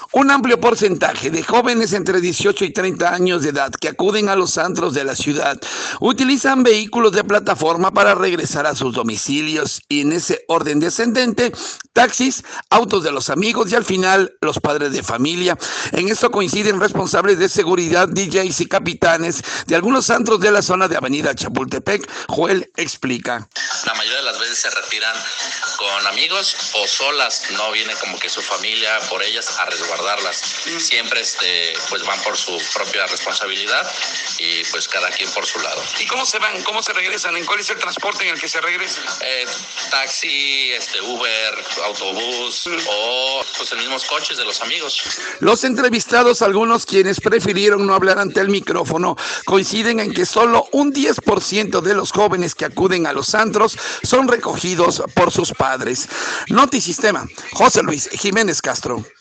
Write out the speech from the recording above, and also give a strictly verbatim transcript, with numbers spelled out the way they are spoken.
Un amplio porcentaje de jóvenes entre dieciocho y treinta años de edad que acuden a los antros de la ciudad utilizan vehículos de plataforma para regresar a sus domicilios y en ese orden descendente, taxis, autos de los amigos y al final los padres de familia. En esto coinciden responsables de seguridad, D Js y capitanes de algunos antros de la zona de Avenida Chapultepec. Joel explica. La mayoría de las veces se retiran con amigos o solas, no viene como que su familia por ellas a resguardarlas. Siempre este, pues van por su propia responsabilidad y pues cada quien por su lado. ¿Y cómo se van? ¿Cómo se regresan? ¿En cuál es el transporte en el que se regresan? Eh, taxi, este, Uber, autobús mm. o pues en mismos coches de los amigos. Los entrevistados, algunos quienes prefirieron no hablar ante el micrófono, coinciden en que solo un diez por ciento de los jóvenes que acuden a los antros son recogidos por sus padres. Notisistema, José Luis Jiménez Castro.